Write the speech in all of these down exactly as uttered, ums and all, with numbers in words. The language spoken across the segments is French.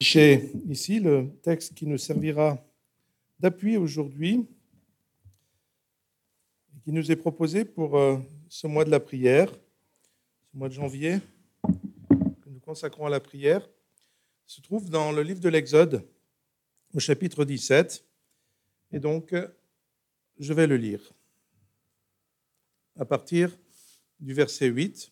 affiché ici le texte qui nous servira d'appui aujourd'hui et qui nous est proposé pour ce mois de la prière, ce mois de janvier que nous consacrons à la prière, se trouve dans le livre de l'Exode au chapitre dix-sept. Et donc, je vais le lire à partir du verset huit,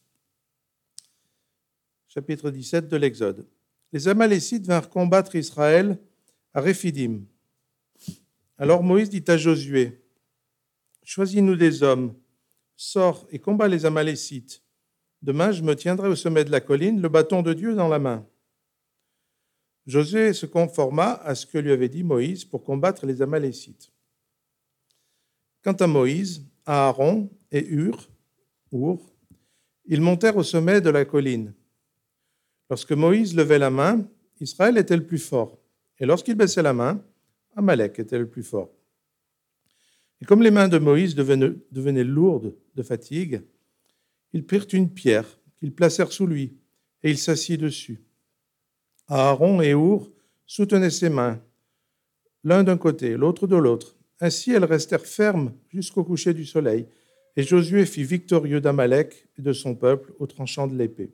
chapitre dix-sept de l'Exode. Les Amalécites vinrent combattre Israël à Réphidim. Alors Moïse dit à Josué, « Choisis-nous des hommes, sors et combats les Amalécites. Demain, je me tiendrai au sommet de la colline, le bâton de Dieu dans la main. » Josué se conforma à ce que lui avait dit Moïse pour combattre les Amalécites. Quant à Moïse, Aaron et Hur, Hur, ils montèrent au sommet de la colline. Lorsque Moïse levait la main, Israël était le plus fort. Et lorsqu'il baissait la main, Amalek était le plus fort. Et comme les mains de Moïse devenaient, devenaient lourdes de fatigue, ils prirent une pierre qu'ils placèrent sous lui, et il s'assit dessus. Aaron et Hur soutenaient ses mains, l'un d'un côté, l'autre de l'autre. Ainsi, elles restèrent fermes jusqu'au coucher du soleil, et Josué fit victorieux d'Amalek et de son peuple au tranchant de l'épée.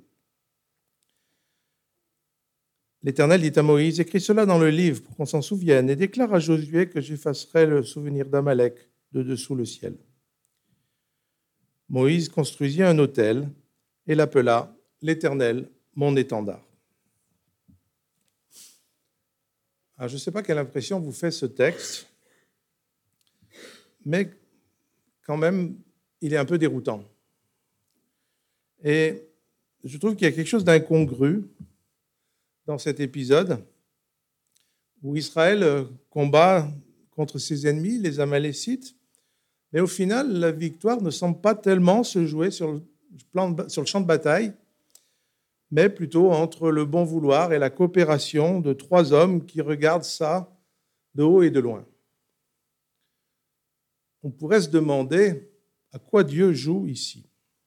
L'Éternel dit à Moïse, « Écris cela dans le livre pour qu'on s'en souvienne et déclare à Josué que j'effacerai le souvenir d'Amalek de dessous le ciel. » Moïse construisit un autel et l'appela « L'Éternel, mon étendard ». Alors, je ne sais pas quelle impression vous fait ce texte, mais quand même, il est un peu déroutant. Et je trouve qu'il y a quelque chose d'incongru dans cet épisode où Israël combat contre ses ennemis, les Amalécites, mais au final, la victoire ne semble pas tellement se jouer sur le, plan de, sur le champ de bataille, mais plutôt entre le bon vouloir et la coopération de trois hommes qui regardent ça de haut et de loin. On pourrait se demander à quoi Dieu joue ici.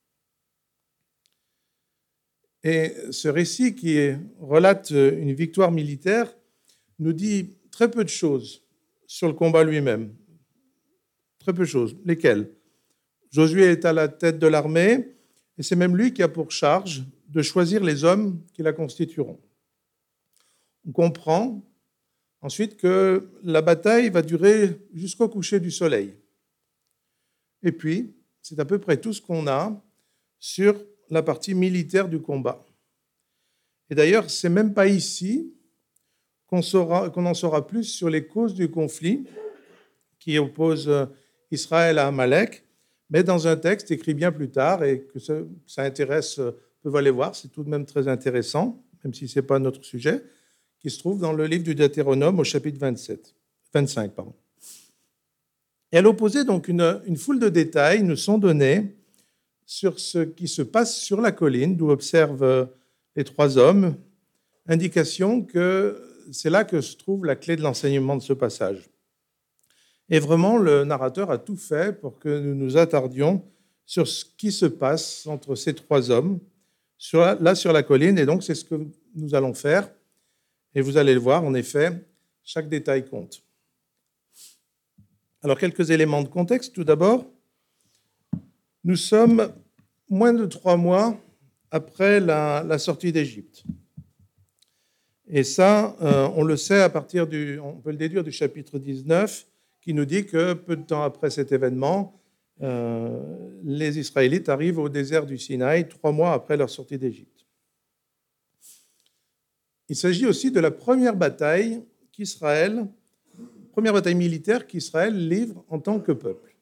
Et ce récit qui relate une victoire militaire nous dit très peu de choses sur le combat lui-même. Très peu de choses. Lesquelles ? Josué est à la tête de l'armée et c'est même lui qui a pour charge de choisir les hommes qui la constitueront. On comprend ensuite que la bataille va durer jusqu'au coucher du soleil. Et puis, c'est à peu près tout ce qu'on a sur la partie militaire du combat. Et d'ailleurs, ce n'est même pas ici qu'on, saura, qu'on en saura plus sur les causes du conflit qui oppose Israël à Amalek, mais dans un texte écrit bien plus tard et que ça, ça intéresse, peuvent aller voir, c'est tout de même très intéressant, même si ce n'est pas notre sujet, qui se trouve dans le livre du Deutéronome au chapitre vingt-sept, vingt-cinq. Pardon. Et à l'opposé, donc, une, une foule de détails nous sont donnés sur ce qui se passe sur la colline, d'où observent les trois hommes, indication que c'est là que se trouve la clé de l'enseignement de ce passage. Et vraiment, le narrateur a tout fait pour que nous nous attardions sur ce qui se passe entre ces trois hommes, sur, là sur la colline, et donc c'est ce que nous allons faire. Et vous allez le voir, en effet, chaque détail compte. Alors, quelques éléments de contexte. Tout d'abord, nous sommes moins de trois mois après la, la sortie d'Égypte. Et ça, euh, on le sait à partir du, on peut le déduire du chapitre dix-neuf, qui nous dit que peu de temps après cet événement, euh, les Israélites arrivent au désert du Sinaï, trois mois après leur sortie d'Égypte. Il s'agit aussi de la première bataille qu'Israël, première bataille militaire qu'Israël livre en tant que peuple.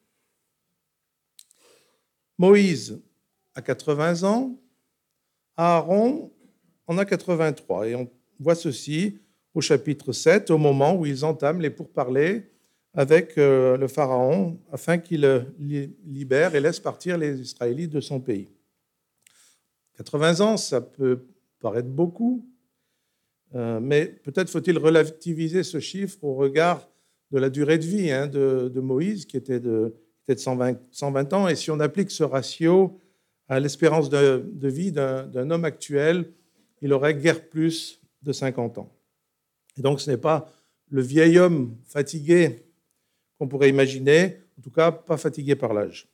Moïse a quatre-vingts ans, Aaron en a quatre-vingt-trois. Et on voit ceci au chapitre sept, au moment où ils entament les pourparlers avec le Pharaon afin qu'il libère et laisse partir les Israélites de son pays. quatre-vingts ans, ça peut paraître beaucoup, mais peut-être faut-il relativiser ce chiffre au regard de la durée de vie hein, de, de Moïse, qui était de, était de cent vingt, cent vingt ans. Et si on applique ce ratio à l'espérance de, de vie d'un, d'un homme actuel, il aurait guère plus de cinquante ans. Et donc, ce n'est pas le vieil homme fatigué qu'on pourrait imaginer, en tout cas pas fatigué par l'âge.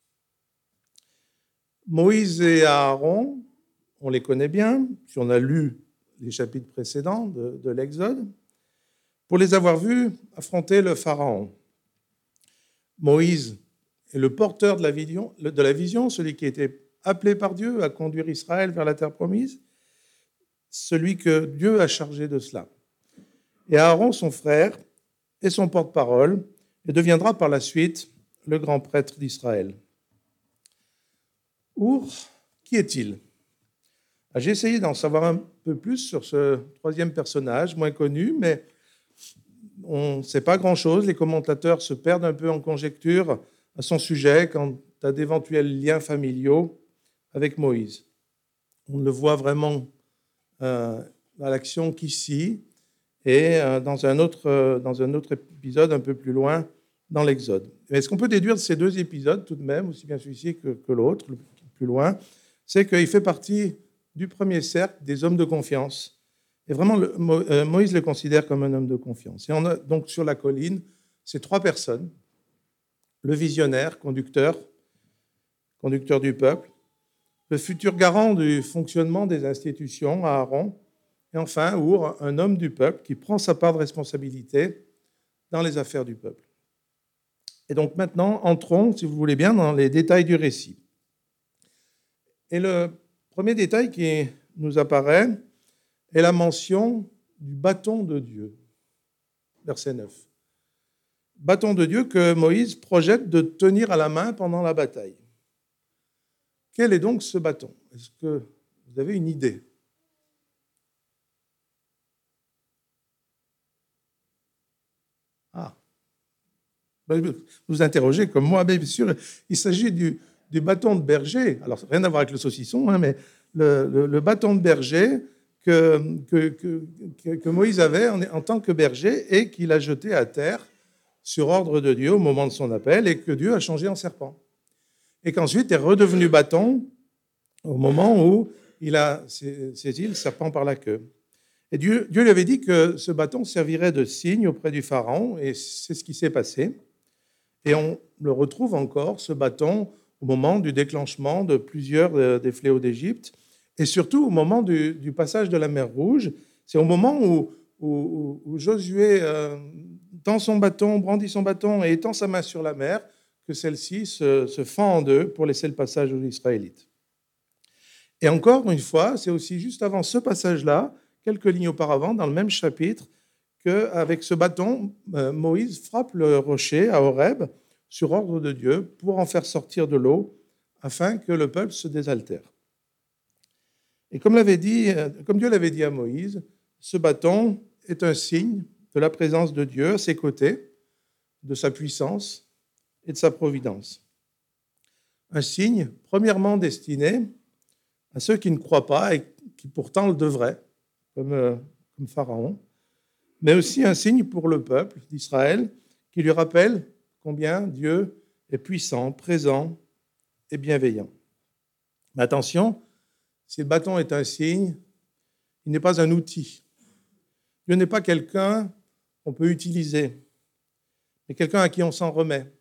Moïse et Aaron, on les connaît bien, si on a lu les chapitres précédents de, de l'Exode, pour les avoir vus affronter le Pharaon. Moïse est le porteur de la vision, de la vision, celui qui était appelé par Dieu à conduire Israël vers la terre promise, celui que Dieu a chargé de cela. Et Aaron, son frère, est son porte-parole et deviendra par la suite le grand prêtre d'Israël. Our, qui est-il ? J'ai essayé d'en savoir un peu plus sur ce troisième personnage, moins connu, mais on ne sait pas grand-chose. Les commentateurs se perdent un peu en conjecture à son sujet quant à d'éventuels liens familiaux avec Moïse. On ne le voit vraiment euh, à l'action qu'ici et euh, dans, un autre, euh, dans un autre épisode un peu plus loin dans l'Exode. Mais ce qu'on peut déduire de ces deux épisodes, tout de même, aussi bien celui-ci que, que l'autre, le plus loin, c'est qu'il fait partie du premier cercle des hommes de confiance. Et vraiment, le, euh, Moïse le considère comme un homme de confiance. Et on a donc sur la colline ces trois personnes, le visionnaire, conducteur, conducteur du peuple, le futur garant du fonctionnement des institutions, Aaron, et enfin, Our, un homme du peuple qui prend sa part de responsabilité dans les affaires du peuple. Et donc maintenant, entrons, si vous voulez bien, dans les détails du récit. Et le premier détail qui nous apparaît est la mention du bâton de Dieu, verset neuf. Bâton de Dieu que Moïse projette de tenir à la main pendant la bataille. Quel est donc ce bâton ? Est-ce que vous avez une idée ? Ah, vous vous interrogez comme moi, mais bien sûr, il s'agit du, du bâton de berger. Alors, rien à voir avec le saucisson, hein, mais le, le, le bâton de berger que, que, que, que Moïse avait en, en tant que berger et qu'il a jeté à terre sur ordre de Dieu au moment de son appel et que Dieu a changé en serpent. Et qu'ensuite est redevenu bâton au moment où il a saisi le serpent par la queue. Et Dieu, Dieu lui avait dit que ce bâton servirait de signe auprès du Pharaon, et c'est ce qui s'est passé. Et on le retrouve encore, ce bâton, au moment du déclenchement de plusieurs des fléaux d'Égypte, et surtout au moment du, du passage de la mer Rouge. C'est au moment où, où, où Josué euh, tend son bâton, brandit son bâton et étend sa main sur la mer, que celle-ci se, se fend en deux pour laisser le passage aux Israélites. Et encore une fois, c'est aussi juste avant ce passage-là, quelques lignes auparavant, dans le même chapitre, qu'avec ce bâton, Moïse frappe le rocher à Horeb sur ordre de Dieu pour en faire sortir de l'eau afin que le peuple se désaltère. Et comme, l'avait dit, comme Dieu l'avait dit à Moïse, ce bâton est un signe de la présence de Dieu à ses côtés, de sa puissance et de sa providence. Un signe premièrement destiné à ceux qui ne croient pas et qui pourtant le devraient, comme, euh, comme Pharaon, mais aussi un signe pour le peuple d'Israël qui lui rappelle combien Dieu est puissant, présent et bienveillant. Mais attention, si le bâton est un signe, il n'est pas un outil. Dieu n'est pas quelqu'un qu'on peut utiliser, mais quelqu'un à qui on s'en remet.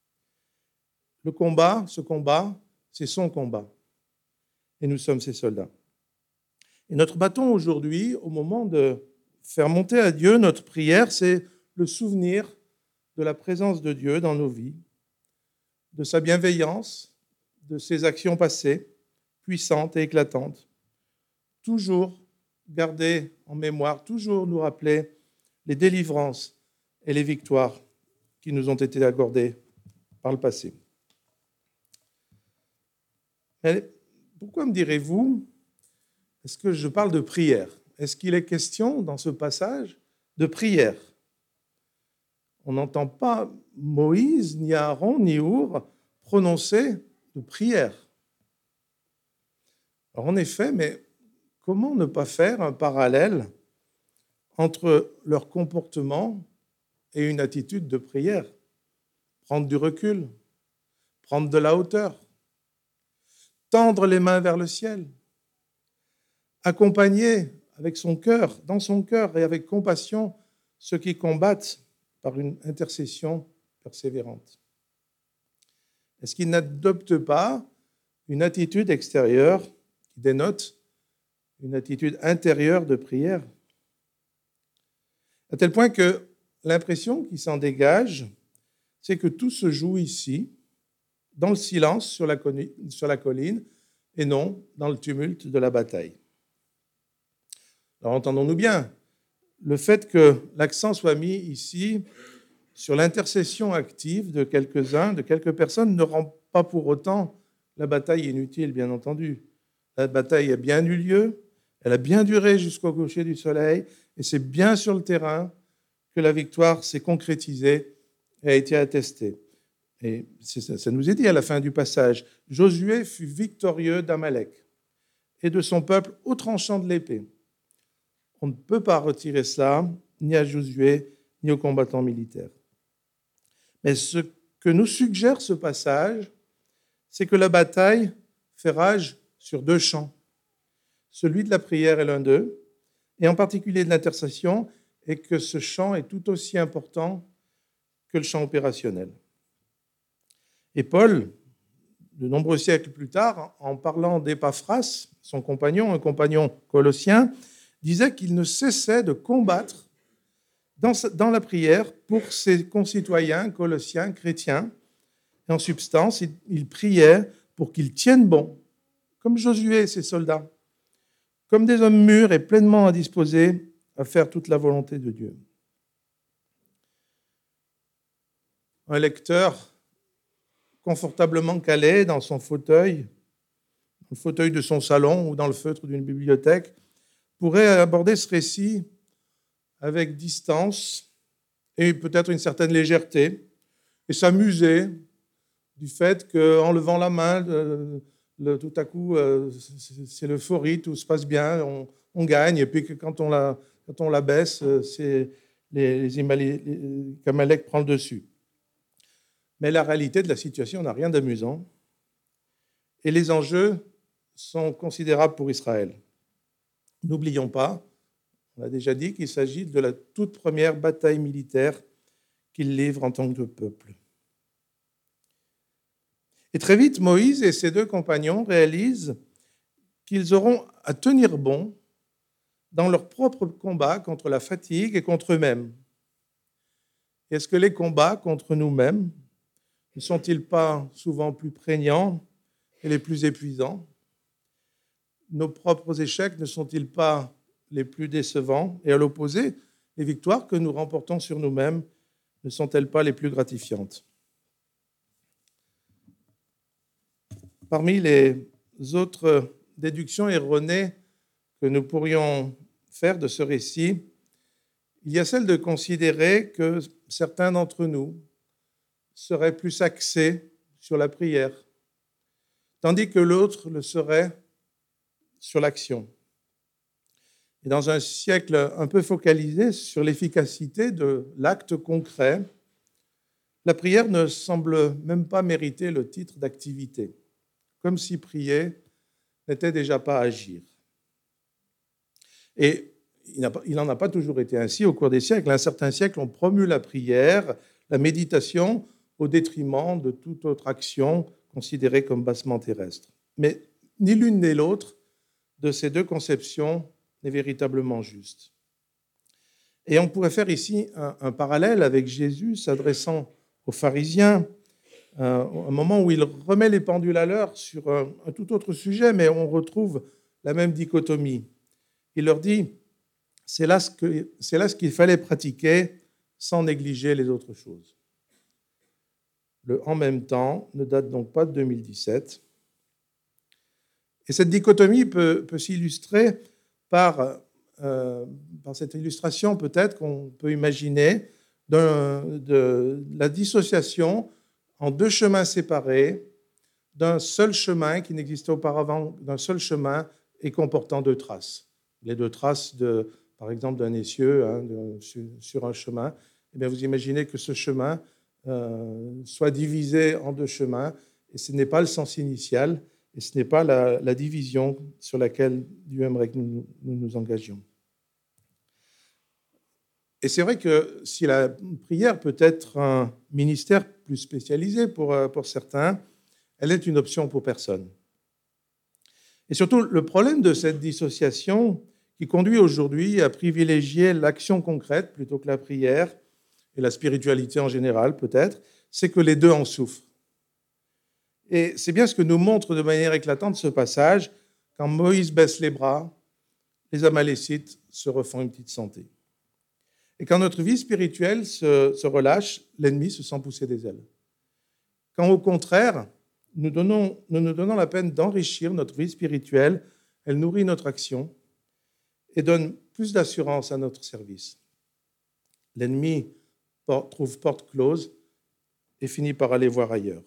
Le combat, ce combat, c'est son combat. Et nous sommes ses soldats. Et notre bâton aujourd'hui, au moment de faire monter à Dieu notre prière, c'est le souvenir de la présence de Dieu dans nos vies, de sa bienveillance, de ses actions passées, puissantes et éclatantes. Toujours garder en mémoire, toujours nous rappeler les délivrances et les victoires qui nous ont été accordées par le passé. Mais pourquoi me direz-vous, est-ce que je parle de prière ? Est-ce qu'il est question dans ce passage de prière ? On n'entend pas Moïse, ni Aaron, ni Our prononcer de prière. Alors en effet, mais comment ne pas faire un parallèle entre leur comportement et une attitude de prière ? Prendre du recul, prendre de la hauteur, tendre les mains vers le ciel, accompagner avec son cœur, dans son cœur et avec compassion, ceux qui combattent par une intercession persévérante? Est-ce qu'il n'adopte pas une attitude extérieure qui dénote une attitude intérieure de prière? À tel point que l'impression qui s'en dégage, c'est que tout se joue ici, dans le silence sur la colline, et non dans le tumulte de la bataille. Alors entendons-nous bien, le fait que l'accent soit mis ici sur l'intercession active de quelques-uns, de quelques personnes, ne rend pas pour autant la bataille inutile, bien entendu. La bataille a bien eu lieu, elle a bien duré jusqu'au coucher du soleil, et c'est bien sur le terrain que la victoire s'est concrétisée et a été attestée. Et ça nous est dit à la fin du passage, Josué fut victorieux d'Amalek et de son peuple au tranchant de l'épée. On ne peut pas retirer cela ni à Josué ni aux combattants militaires. Mais ce que nous suggère ce passage, c'est que la bataille fait rage sur deux champs. Celui de la prière est l'un d'eux, et en particulier de l'intercession, et que ce champ est tout aussi important que le champ opérationnel. Et Paul, de nombreux siècles plus tard, en parlant d'Épaphras, son compagnon, un compagnon colossien, disait qu'il ne cessait de combattre dans, dans la prière pour ses concitoyens colossiens chrétiens. Et en substance, il, il priait pour qu'ils tiennent bon, comme Josué et ses soldats, comme des hommes mûrs et pleinement indisposés à faire toute la volonté de Dieu. Un lecteur confortablement calé dans son fauteuil, le fauteuil de son salon ou dans le feutre d'une bibliothèque, pourrait aborder ce récit avec distance et peut-être une certaine légèreté et s'amuser du fait qu'en levant la main, le, le, tout à coup, euh, c'est l'euphorie, tout se passe bien, on, on gagne, et puis que quand on la, quand on la baisse, c'est les, les, les qu'Amalek prend le dessus. Mais la réalité de la situation n'a rien d'amusant et les enjeux sont considérables pour Israël. N'oublions pas, on a déjà dit qu'il s'agit de la toute première bataille militaire qu'il livre en tant que peuple. Et très vite, Moïse et ses deux compagnons réalisent qu'ils auront à tenir bon dans leur propre combat contre la fatigue et contre eux-mêmes. Est-ce que les combats contre nous-mêmes ne sont-ils pas souvent plus prégnants et les plus épuisants? Nos propres échecs ne sont-ils pas les plus décevants? Et à l'opposé, les victoires que nous remportons sur nous-mêmes ne sont-elles pas les plus gratifiantes? Parmi les autres déductions erronées que nous pourrions faire de ce récit, il y a celle de considérer que certains d'entre nous seraient plus axés sur la prière, tandis que l'autre le serait sur l'action. Et dans un siècle un peu focalisé sur l'efficacité de l'acte concret, la prière ne semble même pas mériter le titre d'activité, comme si prier n'était déjà pas agir. Et il n'en a pas toujours été ainsi au cours des siècles. Un certain siècle ont promu la prière, la méditation, au détriment de toute autre action considérée comme bassement terrestre. Mais ni l'une ni l'autre de ces deux conceptions n'est véritablement juste. Et on pourrait faire ici un, un parallèle avec Jésus s'adressant aux pharisiens, euh, un moment où il remet les pendules à l'heure sur un, un tout autre sujet, mais on retrouve la même dichotomie. Il leur dit, c'est là ce que, c'est là ce qu'il fallait pratiquer sans négliger les autres choses. Le « en même temps » ne date donc pas de deux mille dix-sept. Et cette dichotomie peut, peut s'illustrer par, euh, par cette illustration peut-être qu'on peut imaginer de, de la dissociation en deux chemins séparés d'un seul chemin qui n'existait auparavant, d'un seul chemin et comportant deux traces. Les deux traces, de, par exemple, d'un essieu hein, de, sur, sur un chemin. Eh bien, vous imaginez que ce chemin euh, soit divisé en deux chemins, et ce n'est pas le sens initial, et ce n'est pas la, la division sur laquelle Dieu aimerait que nous nous, nous engagions. Et c'est vrai que si la prière peut être un ministère plus spécialisé pour, pour certains, elle est une option pour personne. Et surtout, le problème de cette dissociation qui conduit aujourd'hui à privilégier l'action concrète plutôt que la prière, et la spiritualité en général peut-être, c'est que les deux en souffrent. Et c'est bien ce que nous montre de manière éclatante ce passage. Quand Moïse baisse les bras, les Amalécites se refont une petite santé. Et quand notre vie spirituelle se, se relâche, l'ennemi se sent pousser des ailes. Quand au contraire, nous, donnons, nous nous donnons la peine d'enrichir notre vie spirituelle, elle nourrit notre action et donne plus d'assurance à notre service. L'ennemi trouve porte close et finit par aller voir ailleurs.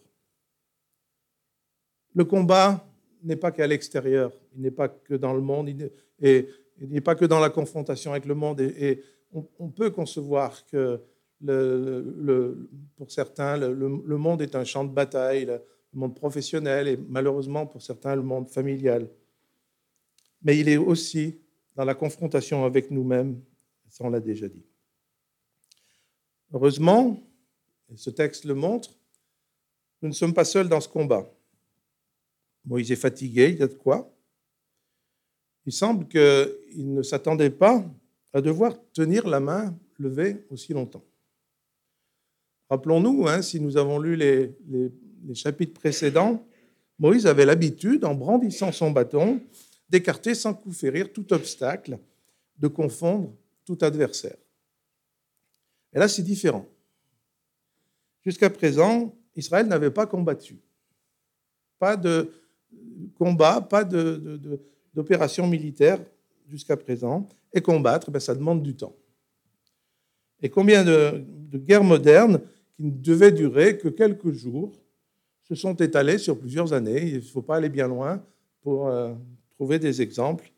Le combat n'est pas qu'à l'extérieur, il n'est pas que dans le monde, et il n'est pas que dans la confrontation avec le monde. Et, et on, on peut concevoir que, le, le, pour certains, le, le monde est un champ de bataille, le monde professionnel, et malheureusement pour certains, le monde familial. Mais il est aussi dans la confrontation avec nous-mêmes, ça on l'a déjà dit. Heureusement, et ce texte le montre, nous ne sommes pas seuls dans ce combat. Moïse est fatigué, il y a de quoi. Il semble qu'il ne s'attendait pas à devoir tenir la main levée aussi longtemps. Rappelons-nous, hein, si nous avons lu les, les, les chapitres précédents, Moïse avait l'habitude, en brandissant son bâton, d'écarter sans coup férir tout obstacle, de confondre tout adversaire. Et là, c'est différent. Jusqu'à présent, Israël n'avait pas combattu. Pas de combat, pas de, de, de, d'opération militaire jusqu'à présent. Et combattre, ben, ça demande du temps. Et combien de, de guerres modernes qui ne devaient durer que quelques jours se sont étalées sur plusieurs années. Il ne faut pas aller bien loin pour euh, trouver des exemples.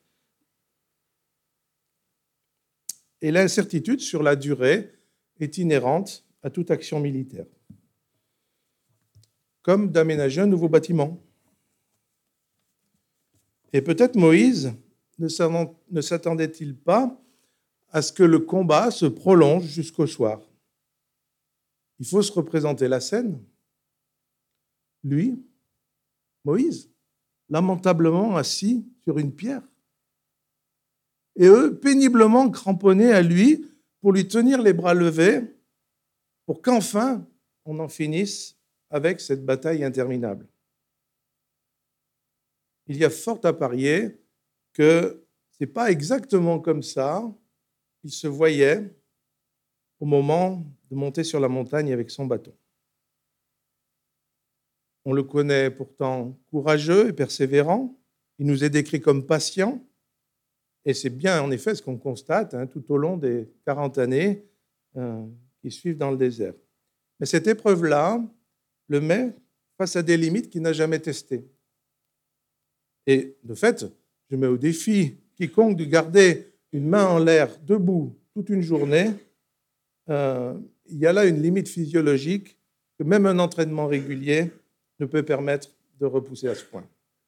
Et l'incertitude sur la durée est inhérente à toute action militaire. Comme d'aménager un nouveau bâtiment. Et peut-être Moïse ne s'attendait-il pas à ce que le combat se prolonge jusqu'au soir. Il faut se représenter la scène. Lui, Moïse, lamentablement assis sur une pierre. Et eux, péniblement cramponnés à lui pour lui tenir les bras levés pour qu'enfin on en finisse avec cette bataille interminable. Il y a fort à parier que ce n'est pas exactement comme ça qu'il se voyait au moment de monter sur la montagne avec son bâton. On le connaît pourtant courageux et persévérant. Il nous est décrit comme patient. Et c'est bien, en effet, ce qu'on constate hein, tout au long des quarante années euh, qui suivent dans le désert. Mais cette épreuve-là le met face à des limites qu'il n'a jamais testées. Et de fait, je mets au défi quiconque de garder une main en l'air debout toute une journée. Euh, il y a là une limite physiologique que même un entraînement régulier ne peut permettre de repousser à ce point.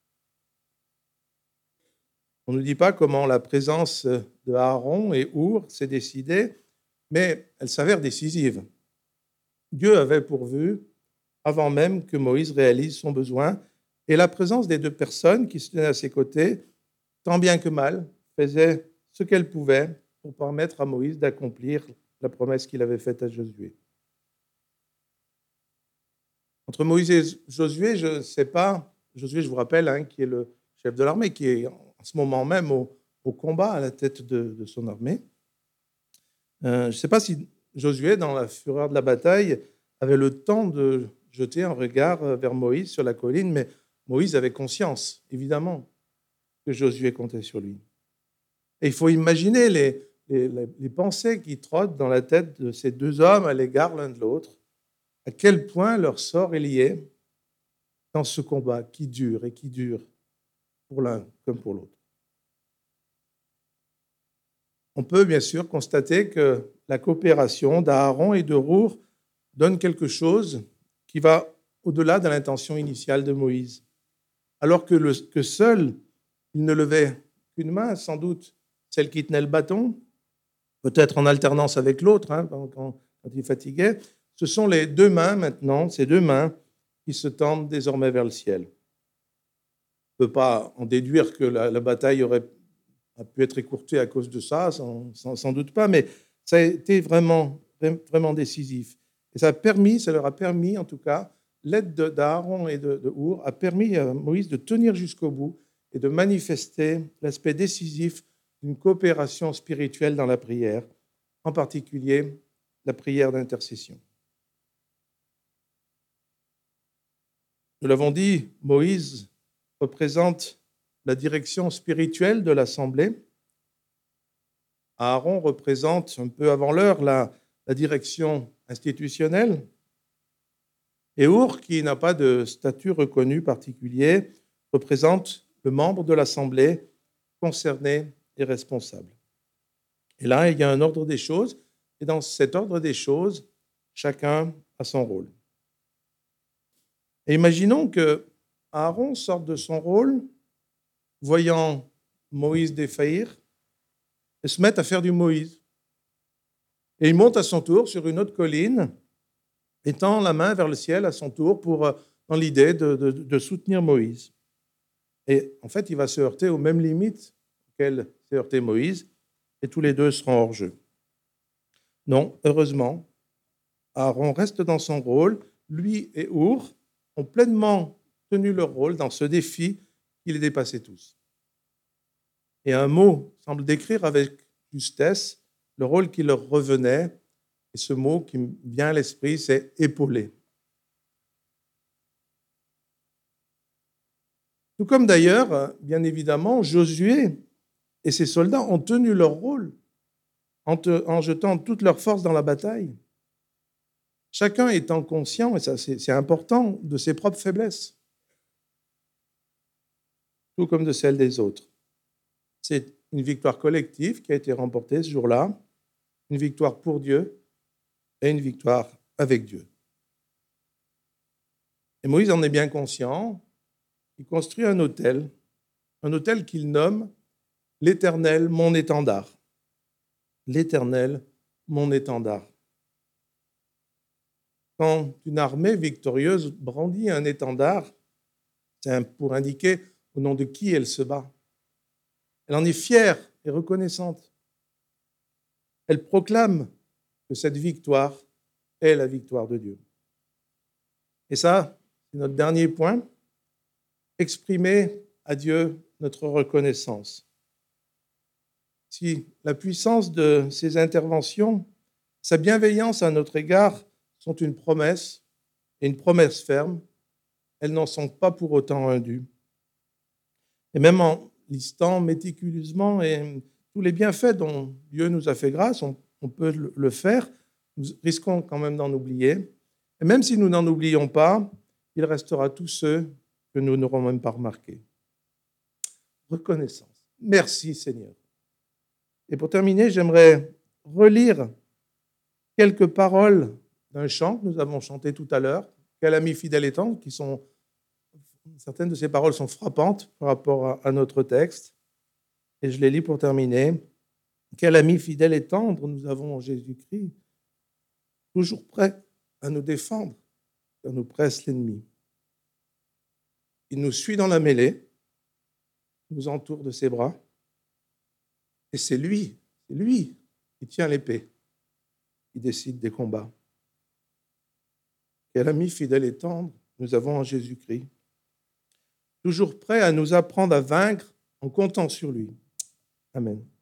On ne dit pas comment la présence de Aaron et Our s'est décidée, mais elle s'avère décisive. Dieu avait pourvu, avant même que Moïse réalise son besoin, et la présence des deux personnes qui se tenaient à ses côtés, tant bien que mal, faisait ce qu'elle pouvait pour permettre à Moïse d'accomplir la promesse qu'il avait faite à Josué. Entre Moïse et Josué, je ne sais pas, Josué, je vous rappelle, hein, qui est le chef de l'armée, qui est en ce moment même au, au combat à la tête de, de son armée. Euh, je ne sais pas si Josué, dans la fureur de la bataille, avait le temps de jeter un regard vers Moïse sur la colline, mais Moïse avait conscience, évidemment, que Josué comptait sur lui. Et il faut imaginer les, les, les pensées qui trottent dans la tête de ces deux hommes à l'égard l'un de l'autre, à quel point leur sort est lié dans ce combat qui dure et qui dure pour l'un comme pour l'autre. On peut bien sûr constater que la coopération d'Aaron et de Our donne quelque chose qui va au-delà de l'intention initiale de Moïse. alors que, le, que seul, il ne levait qu'une main, sans doute celle qui tenait le bâton, peut-être en alternance avec l'autre, hein, quand, quand il fatiguait. Ce sont les deux mains maintenant, ces deux mains, qui se tendent désormais vers le ciel. On ne peut pas en déduire que la, la bataille aurait a pu être écourtée à cause de ça, sans, sans, sans doute pas, mais ça a été vraiment, vraiment décisif. Et ça a permis, ça leur a permis, en tout cas, l'aide d'Aaron et de, de Our a permis à Moïse de tenir jusqu'au bout et de manifester l'aspect décisif d'une coopération spirituelle dans la prière, en particulier la prière d'intercession. Nous l'avons dit, Moïse représente la direction spirituelle de l'Assemblée. Aaron représente, un peu avant l'heure, la, la direction institutionnelle. Et Our, qui n'a pas de statut reconnu particulier, représente le membre de l'Assemblée concerné et responsable. Et là, il y a un ordre des choses, et dans cet ordre des choses, chacun a son rôle. Et imaginons que Aaron sorte de son rôle, voyant Moïse défaillir, et se mette à faire du Moïse. Et il monte à son tour sur une autre colline, et tend la main vers le ciel à son tour pour, dans l'idée de, de, de soutenir Moïse. Et en fait, il va se heurter aux mêmes limites auxquelles s'est heurté Moïse, et tous les deux seront hors jeu. Non, heureusement, Aaron reste dans son rôle. Lui et Our ont pleinement tenu leur rôle dans ce défi qui les dépassait tous. Et un mot semble décrire avec justesse le rôle qui leur revenait, et ce mot qui me vient à l'esprit, c'est « épauler ». Tout comme d'ailleurs, bien évidemment, Josué et ses soldats ont tenu leur rôle en, te, en jetant toute leur force dans la bataille. Chacun étant conscient, et ça c'est, c'est important, de ses propres faiblesses, tout comme de celles des autres. C'est une victoire collective qui a été remportée ce jour-là, une victoire pour Dieu et une victoire avec Dieu. Et Moïse en est bien conscient. Il construit un autel, un autel qu'il nomme « l'Éternel, mon étendard ». L'Éternel, mon étendard. Quand une armée victorieuse brandit un étendard, c'est pour indiquer au nom de qui elle se bat. Elle en est fière et reconnaissante. Elle proclame que cette victoire est la victoire de Dieu. Et ça, c'est notre dernier point, exprimer à Dieu notre reconnaissance. Si la puissance de ses interventions, sa bienveillance à notre égard sont une promesse, et une promesse ferme, elles n'en sont pas pour autant indues. Et même en listant méticuleusement et tous les bienfaits dont Dieu nous a fait grâce, on, on peut le faire, nous risquons quand même d'en oublier. Et même si nous n'en oublions pas, il restera tous ceux que nous n'aurons même pas remarqués. Reconnaissance. Merci Seigneur. Et pour terminer, j'aimerais relire quelques paroles d'un chant que nous avons chanté tout à l'heure, « Quel ami fidèle et tendre », qui sont, certaines de ces paroles sont frappantes par rapport à, à notre texte. Et je les lis pour terminer. « Quel ami fidèle et tendre nous avons en Jésus-Christ, toujours prêt à nous défendre quand nous presse l'ennemi. Il nous suit dans la mêlée, nous entoure de ses bras, et c'est lui, c'est lui qui tient l'épée, qui décide des combats. Quel ami fidèle et tendre nous avons en Jésus-Christ, toujours prêt à nous apprendre à vaincre en comptant sur lui. Amen.